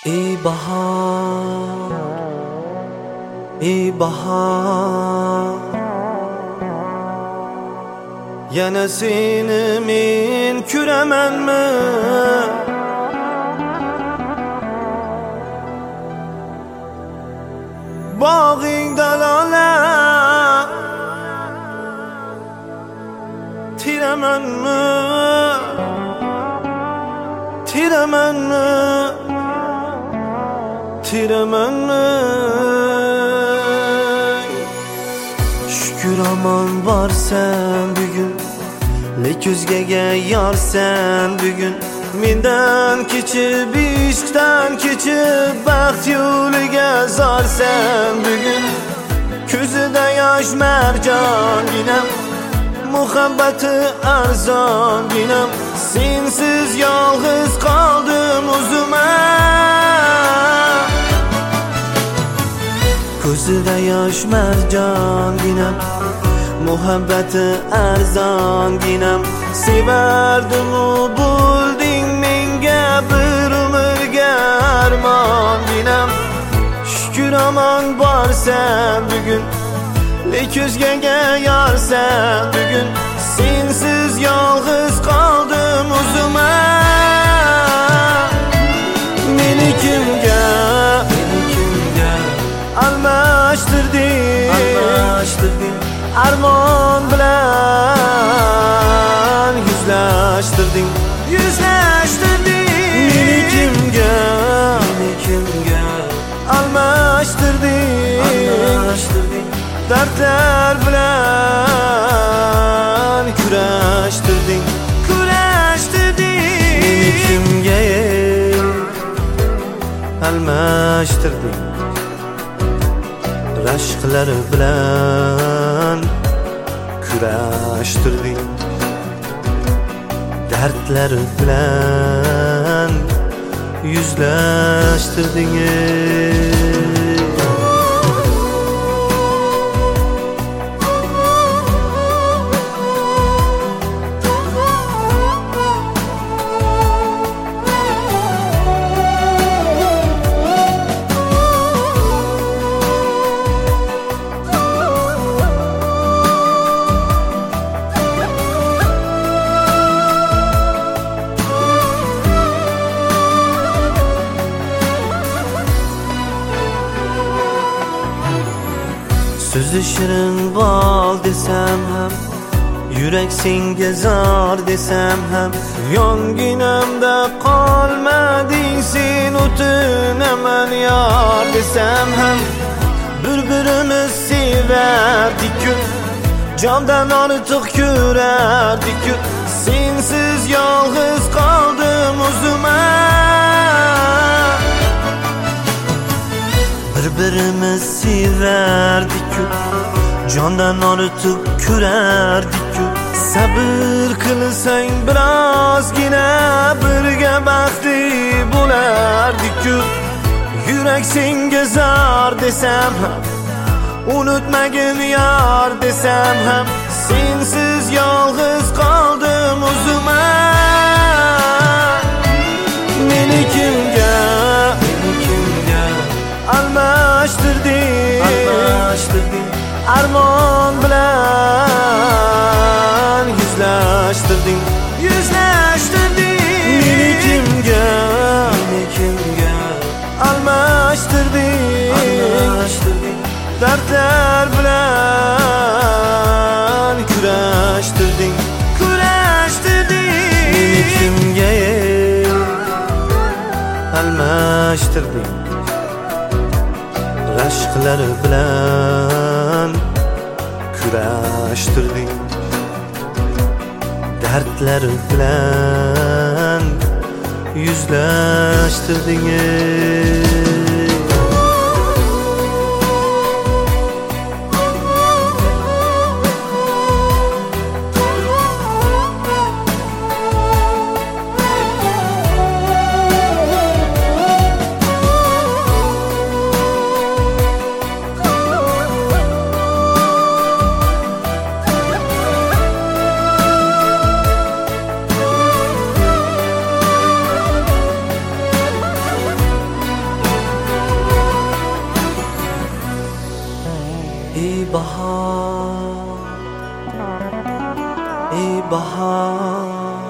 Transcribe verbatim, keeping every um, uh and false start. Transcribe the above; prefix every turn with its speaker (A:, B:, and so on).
A: Ey bahar, ey bahar, yana seni men ko'ramanmi? Bog'ing dalola tiramanmi? Tiramanmi? Tiramanmi? Şükür aman varsan bugün, lek o'zgaga yorsan bugun. Mendan kechib, ishqdan kechib, baxt yo'liga zorsan bugun. Ko'zida yosh marjonginam, muhabbati arzonginam. Sensiz yolg'iz qoldim o'zima. Ko'zida yosh marjonginam, muhabbati arzonginam. Sevardim u bo'lding menga bir umrga armonginam. Shukr omon borsan bugun, lek o'zgaga yorsan bugun. Sensiz yolg'iz qoldim o'zima. Meni kimga, meni kimga almashtirding, almashtirding. Armon bilan yuzlashtirding, yuzlashtirding. Meni kimga, meni kimga almashtirding, almashtirding. Dardlar bilan kurashtirding, kurashtirding. Meni kimga almashtirding, rashqlar bilan kurashtirding. Dardlar bilan yuzlashtirding. So'zi shirin bol desam ham, yurak senga zor desam ham, yonginamda qolmading sen, o'tinaman yor desam ham. Bir-birimiz sevardik-ku, jondan ortiq ko'rardik-ku. Sensiz yolg'iz qoldim o'zima. Bir-birimiz sevardik-ku, jondan ortiq ko'rardik-ku. Sabr qilsang birozgina, birga baxtli bo'lardik-ku. Yurak senga zor desam ham, unutmagin yor desam ham. Sensiz yolg'iz qoldim o'zima. Meni kimga, meni kimga almashtirding, almashtirding. Armon bilan yuzlashtirding, yuzlashtirding. Meni kimga, meni kimga almashtirding, almashtirding. Dardlar bilan kurashtirding, kurashtirding. Meni kimga almashtirding, rashqlar bilan kurashtirding. Dardlar bilan yuzlashtirding. ey bahar, ey bahar